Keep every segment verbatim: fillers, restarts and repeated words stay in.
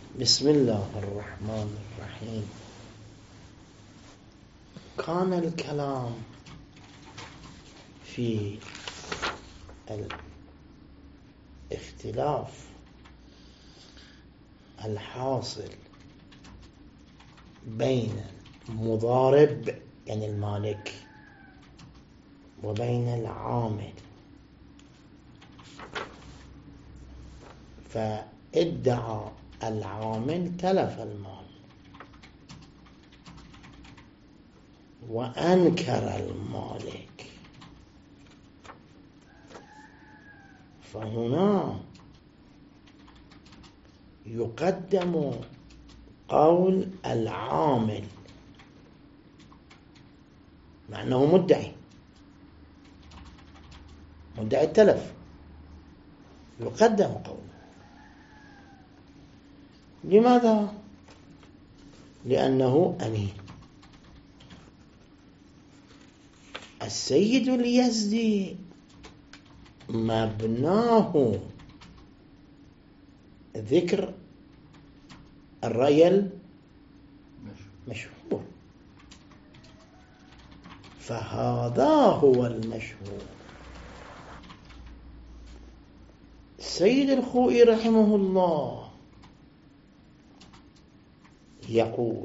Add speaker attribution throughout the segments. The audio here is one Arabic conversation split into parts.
Speaker 1: بسم الله الرحمن الرحيم. كان الكلام في الاختلاف الحاصل بين المضارب يعني المالك وبين العامل، فادعى العامل تلف المال وأنكر المالك، فهنا يقدم قول العامل مع أنه مدعي مدعي التلف، يقدم قوله. لماذا؟ لأنه أمين. السيد اليزدي مبناه ذكر الرأي المشهور، فهذا هو المشهور. السيد الخوئي رحمه الله يقول: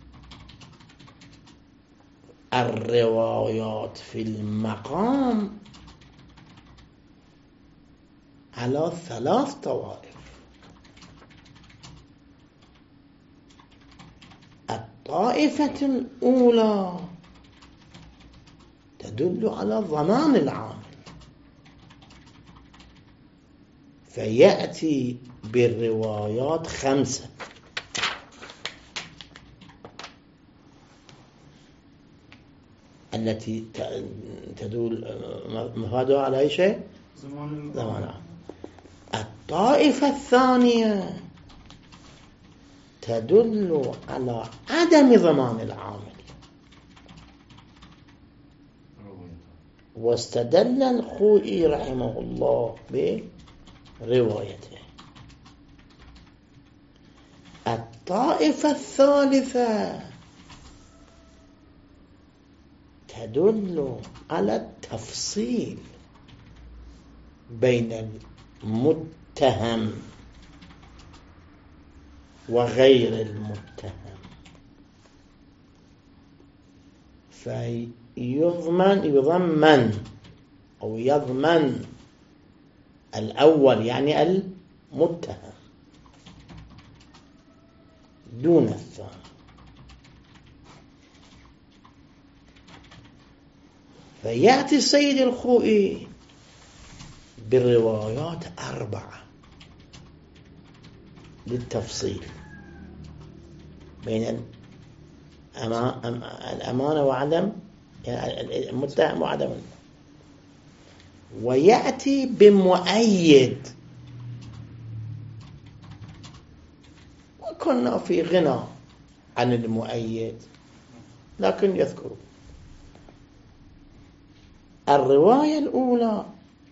Speaker 1: الروايات في المقام على ثلاث طوائف. الطائفة الأولى تدل على ضمان العامل، فيأتي بالروايات خمسة: التي تدل مفادها على أي شيء؟ زمان العامل. الطائفة الثانية تدل على عدم ضمان العامل، واستدل الخوئي رحمه الله بروايته. الطائفة الثالثة تدل على التفصيل بين المتهم وغير المتهم، فيضمن يضمن أو يضمن الأول يعني المتهم دون الثاني. فيأتي السيد الخوئي بالروايات أربعة للتفصيل بين الأمانة وعدم يعني المتهم وعدم، ويأتي بمؤيد. وكنا في غنى عن المؤيد، لكن يذكر الرواية الأولى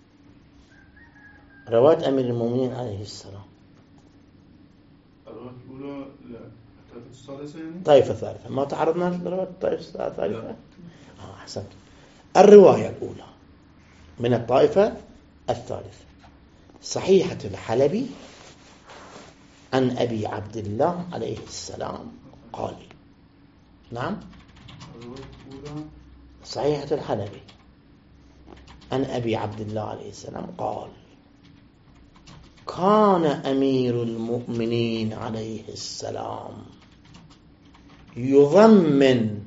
Speaker 1: رواية أمير المؤمنين عليه السلام.
Speaker 2: الرواية الأولى لا الطائفة الثالثة يعني؟
Speaker 1: الطائفة الثالثة ما تعرضنا للرواية الطائفة الثالثة؟ آه أحسنت. الرواية الأولى من الطائفة الثالثة صحيحة الحلبي عن أبي عبد الله عليه السلام قال. نعم،
Speaker 2: الرواية الأولى
Speaker 1: صحيحة الحلبي عن أبي عبد الله عليه السلام قال: كان أمير المؤمنين عليه السلام يضمن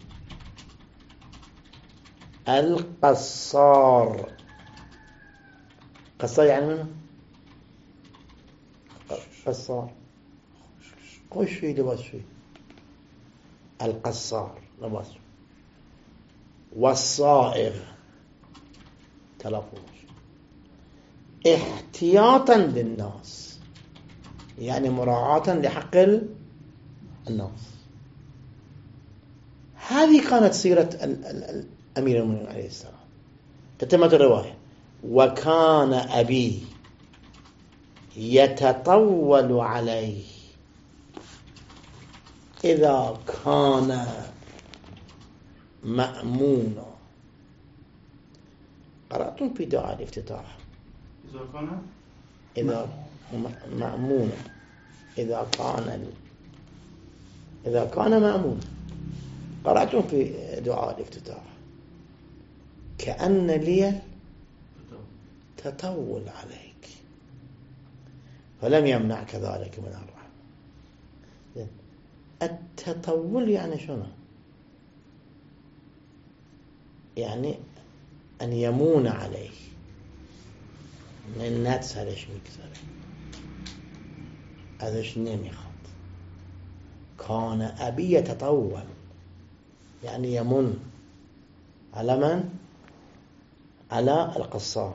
Speaker 1: القصار. قصار يعني منه قصار خوش فيه لباس فيه القصار لباس، والصائغ تلفظ، احتياطا للناس يعني مراعاة لحق الناس. هذه كانت سيرة أمير المؤمنين عليه السلام. تتمت الرواية: وكان أبي يتطول عليه إذا كان مأمونا. قرأتم في دعاء الافتتاح
Speaker 2: إذا كان
Speaker 1: إذا م- مأمونا إذا كان ال... إذا كان مأمونا. قرأتم في دعاء الافتتاح كأن لي تطول عليك فلم يمنعك ذلك من الرحمة. التطول يعني شنو؟ يعني أن يمون عليه من نتسرش مكسره ازش نمیخواد. كان أبي يتطول يعني يمن على من؟ على القصار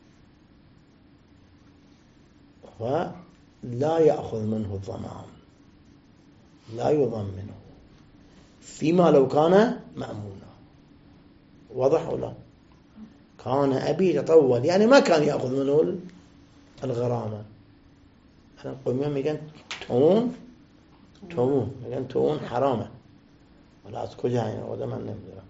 Speaker 1: ولا يأخذ منه الضمان، لا يضمنه فيما لو كان مأمونا. واضح ولا؟ كان أبي يتطول يعني ما كان يأخذ منه الغرامة. أنا قوميا ميقن تون تون ميقن تون حرامة ولا از کجا این آدم من نمیدونم.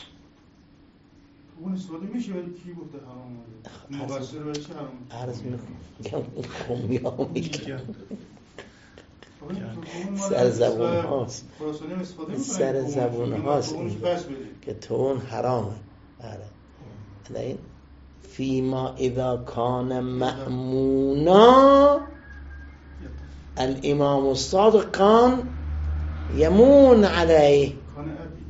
Speaker 2: اون استفاده میشه ولی کی گفته حرام؟ مباشر ولی چه حرام؟
Speaker 1: عرض میکنم قومیا میگن سر زبون هاست سر زبون هاست که تون حرامه. بله فيما إذا كان مأمونا الإمام الصادق كان يمون عليه.
Speaker 2: كان أبي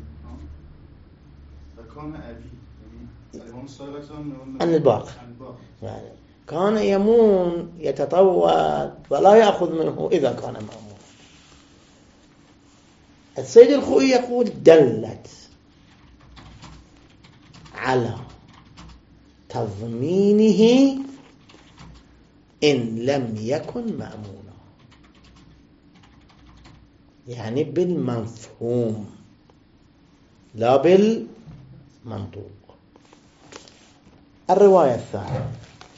Speaker 2: كان أبي الإمام الصادق
Speaker 1: عن الباقي يعني كان يمون يتطول ولا يأخذ منه إذا كان مأمون. السيد الخوئي يقول دلت على تضمينه إن لم يكن مأمونا، يعني بالمفهوم لا بالمنطوق. الرواية الثانية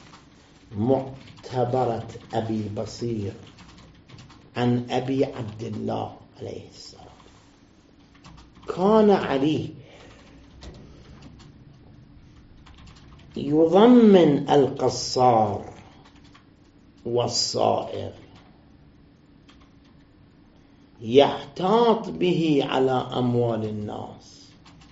Speaker 1: معتبرة أبي بصير عن أبي عبد الله عليه السلام. كان علي يضمن القصار والصائغ يحتاط به على أموال الناس،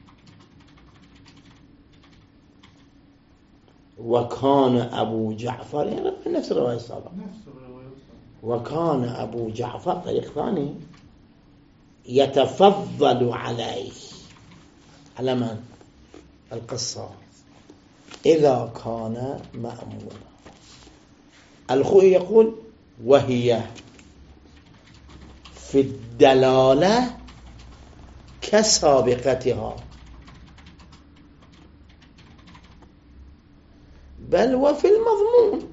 Speaker 1: وكان أبو جعفر يعني نفس الرواية السابقة وكان أبو جعفر طريق ثاني يتفضل عليه على من؟ القصار إذا كان مأمونا. الخوئي يقول وهي في الدلالة كسابقتها بل وفي المضمون.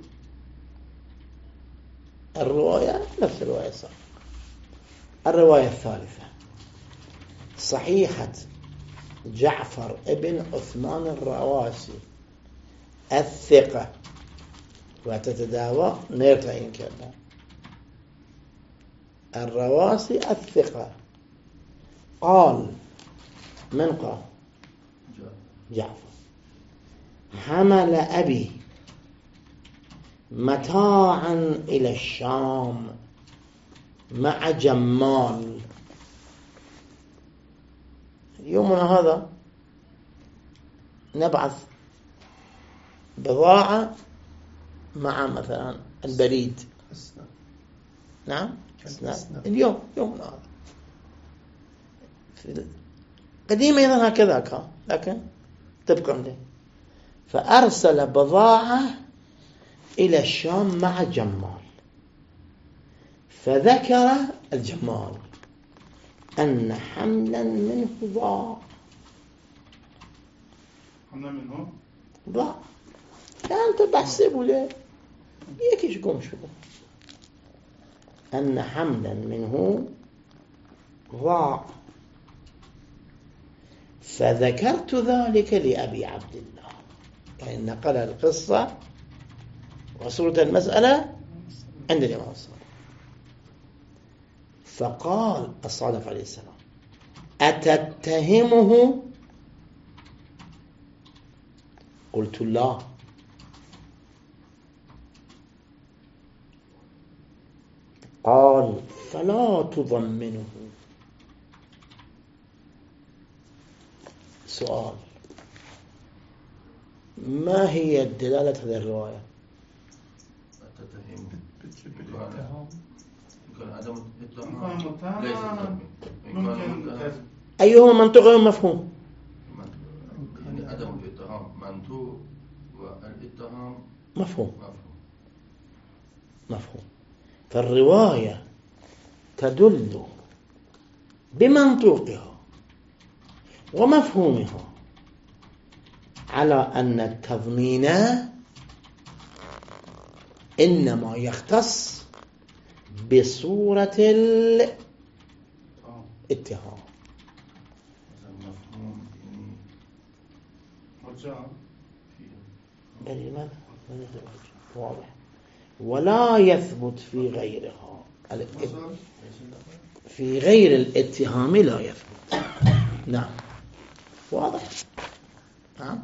Speaker 1: الرواية نفس الرواية السابقة. الرواية الثالثة صحيحة جعفر ابن عثمان الرواسي الثقة وتتداوى نيرتين كذا. الرواسي الثقة قال من قال؟ جعفر حمل أبي متاعا إلى الشام مع جمال. يومنا هذا نبعث بضاعة مع مثلا البريد. نعم اليوم يومنا هذا قديما أيضا هكذا كان لكن تبقى لي. فأرسل بضاعة إلى الشام مع جمال فذكر الجمال أن حملا منه ضاع.
Speaker 2: حملا منه
Speaker 1: ضاع لا أنت بحسبه ليه يكيش قوم شو أن حملا منه ضاع فذكرت ذلك لأبي عبد الله. يعني نقل القصة وصورة المسألة عند الإمام الصادق. فقال الصادق عليه السلام أتتهمه؟ قلت لا. قال فلا تضمنه. سؤال: ما هي دلالة هذه الرواية؟
Speaker 3: التتهم يمكن عدم الاتهام
Speaker 2: متهم
Speaker 3: ليس تضمين.
Speaker 2: ممكن
Speaker 1: أيهما منطق غير مفهوم؟
Speaker 3: يعني عدم الاتهام منطوق والاتهام
Speaker 1: مفهوم.
Speaker 3: مفهوم.
Speaker 1: مفهوم. فالرواية تدل بمنطوقها ومفهومها على أن التضمين إنما يختص بصورة الاتهام.
Speaker 3: المفهوم يعني
Speaker 2: مرجع
Speaker 1: يعني ماذا؟ واضح. ولا يثبت في غيرها. في غير الاتهام لا يثبت. نعم واضح. نعم.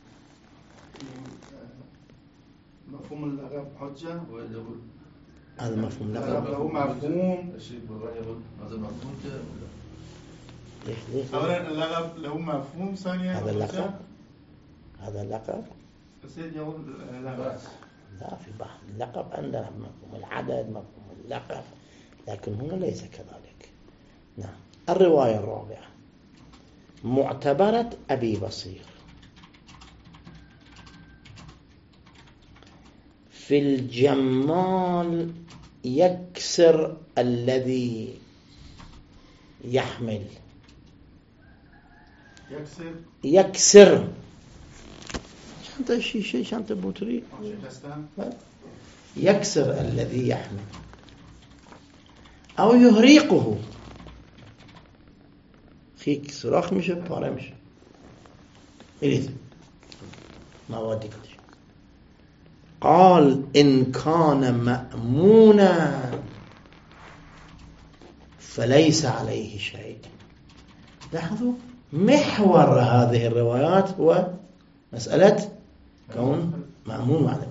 Speaker 2: مفهوم اللقب حجة.
Speaker 1: هذا مفهوم
Speaker 2: اللقب
Speaker 1: لقب.
Speaker 2: له مفهوم.
Speaker 3: الشيء بالرأي هذا مفهوم جاء
Speaker 1: ليش ليش؟
Speaker 2: أولا اللقب له مفهوم. ثانيا
Speaker 1: هذا اللقب. هذا اللقب.
Speaker 2: سيد يقول اللقب.
Speaker 1: لا، في بحث اللقب عندنا مفهوم العدد، مفهوم اللقب، لكن هنا ليس كذلك. نعم. الرواية الرابعة معتبرة أبي بصير في الجمال يكسر الذي يحمل.
Speaker 2: يكسر
Speaker 1: يكسر شانت شيء شيء شانت بوتري. يكسر الذي يحمل أو يهريقه. خيك صراخ مش بارا مش إليز ما ودي كل شيء. قال إن كان مأمونا فليس عليه شيء. لاحظوا محور هذه الروايات هو مسألة كون مأمون معلوم.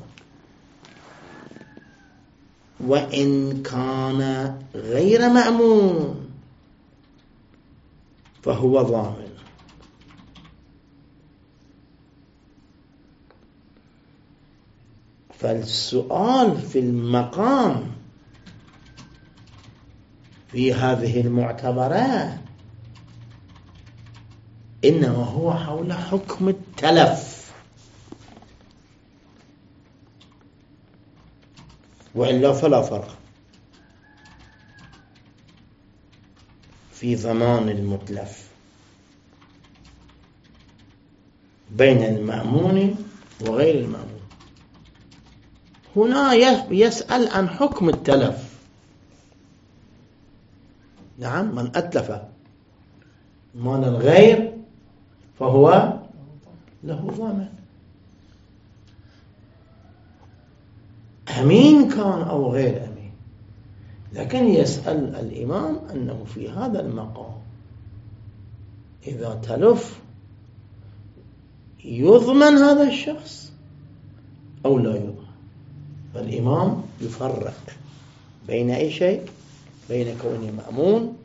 Speaker 1: وإن كان غير مأمون فهو ضامن. فالسؤال في المقام في هذه المعتبرات إنما هو حول حكم التلف، وإلا فلا فرق في ضمان المتلف بين المأمون وغير المأمون. هنا يسأل عن حكم التلف. نعم، من أتلف مال الغير فهو له ضامن، أمين كان أو غير أمين. لكن يسأل الإمام أنه في هذا المقام إذا تلف يضمن هذا الشخص أو لا يضمن. فالإمام يفرق بين أي شيء، بين كونه مأمون.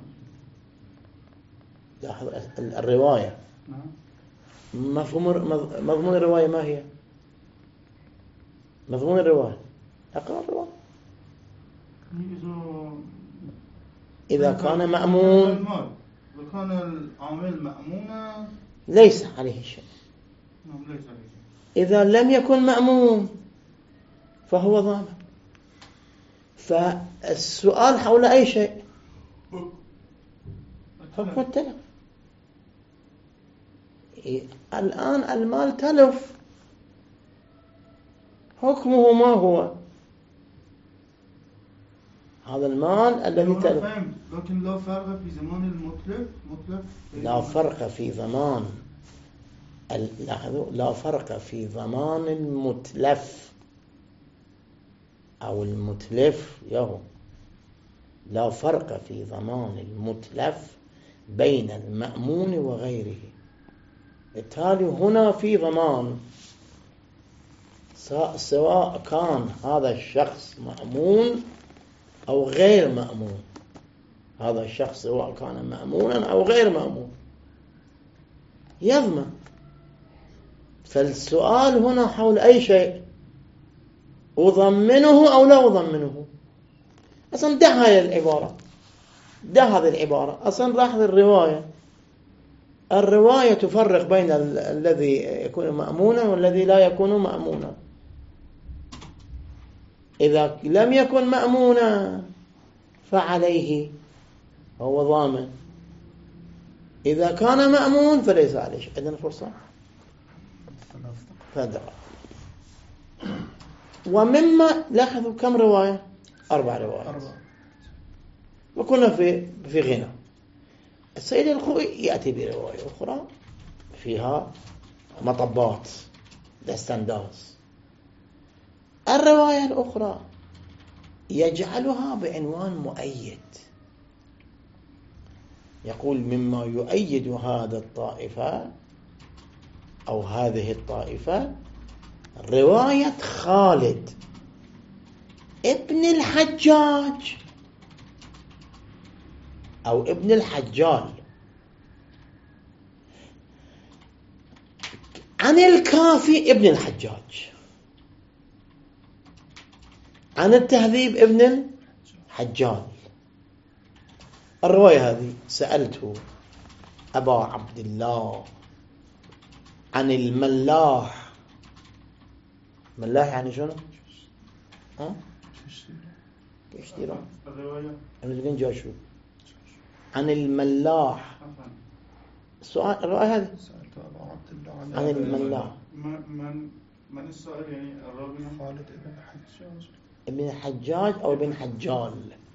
Speaker 1: لاحظ الرواية مفهوم مضمون الرواية ما هي؟ مضمون الرواية أقرأ الرواية إذا كان مأمون
Speaker 2: وكان العامل مأمونا
Speaker 1: ليس عليه شيء.
Speaker 2: ليس عليه شيء.
Speaker 1: إذا لم يكن مأمون فهو ضامن. فالسؤال حول أي شيء؟ حكم التلف. الآن المال تلف، حكمه ما هو؟ هذا المال الذي تلف.
Speaker 2: لكن لا فرق في زمان المتلف. متلف
Speaker 1: لا فرق في ضمان لاحظوا لا فرق في ضمان المتلف أو المتلف يهو لا فرق في ضمان المتلف بين المأمون وغيره. بالتالي هنا في ضمان سواء كان هذا الشخص مأمون أو غير مأمون، هذا الشخص سواء كان مأمونا أو غير مأمون يضمن. فالسؤال هنا حول أي شيء، أضمنه أو لا أضمنه. أصلا ده هاي العبارة، ده هذه العبارة أصلا راح الرواية. الرواية تفرق بين ال الذي يكون مأمونا والذي لا يكون مأمونا. إذا لم يكن مأمونا فعليه، هو ضامن. إذا كان مأمون فليس عليه. عندنا فرصة فدقة. ومما لاحظوا كم رواية؟ أربع روايات، وكنا في في غنى. السيد الخوئي يأتي برواية أخرى فيها مطبات دستنداز. الرواية الأخرى يجعلها بعنوان مؤيد، يقول مما يؤيد هذا الطائفة أو هذه الطائفة رواية خالد ابن الحجاج أو ابن الحجال عن الكافي ابن الحجاج، عن التهذيب ابن الحجال. الرواية هذه سألته أبا عبد الله عن الملاح. ملاح يعني شنو؟ ها؟ اشترى
Speaker 2: الرواية
Speaker 1: من جاشو عن الملاح. السؤال الرواية هذه
Speaker 4: سألته أبا عبد الله
Speaker 1: عن
Speaker 4: عن
Speaker 1: الملاح.
Speaker 2: من من السؤال يعني الراوي
Speaker 4: خالد ابن الحجاج
Speaker 1: ابن الحجاج أو ابن حجال،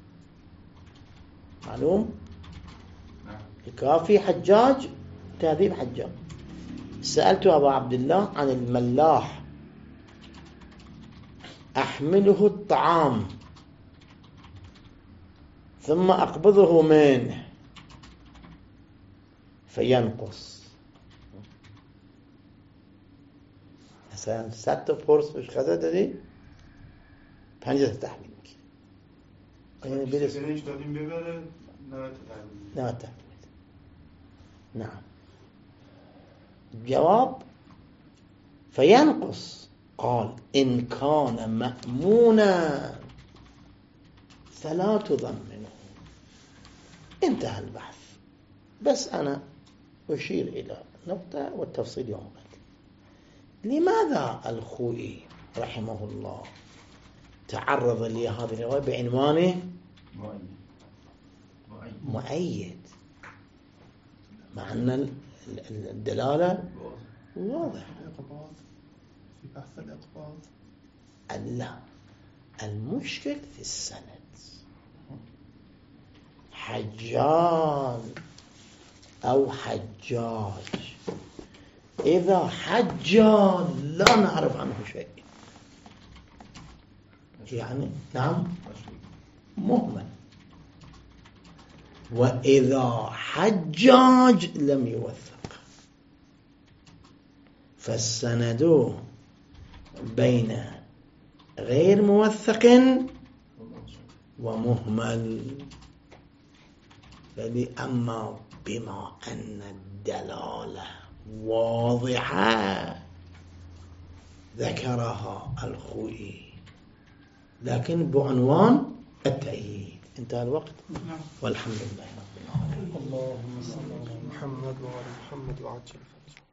Speaker 1: معلوم؟ الكافي حجاج، تهذيب حجاج. سألت أبا عبد الله عن الملاح أحمله الطعام ثم أقبضه منه فينقص. مثلا ست فرص مش خذت دي پنجه تحویل میکنه. یعنی برس
Speaker 2: برنج دادیم ببره
Speaker 1: نه تحویل. نعم. جواب فينقص. قال إن كان مأمونا فلا تضمنه. انتهى البحث. بس أنا أشير إلى نقطة والتفصيل يوم غد. لماذا الخوئي رحمه الله تعرض لي هذه الرواية بعنوانه مؤيد، مع أن الدلالة واضحة
Speaker 4: في بحث الإقباض؟
Speaker 1: لا، المشكل في السند. حجال أو حجاج، إذا حجال لا نعرف عنه شيء، يعني نعم مهمل. وإذا حجاج لم يوثق، فالسند بين غير موثق ومهمل. فأما بما أن الدلالة واضحة ذكرها الخوئي لكن بعنوان التأييد. انتهى الوقت. والحمد لله رب العالمين.
Speaker 4: اللهم صل على محمد وعلى محمد وعجل فرجه.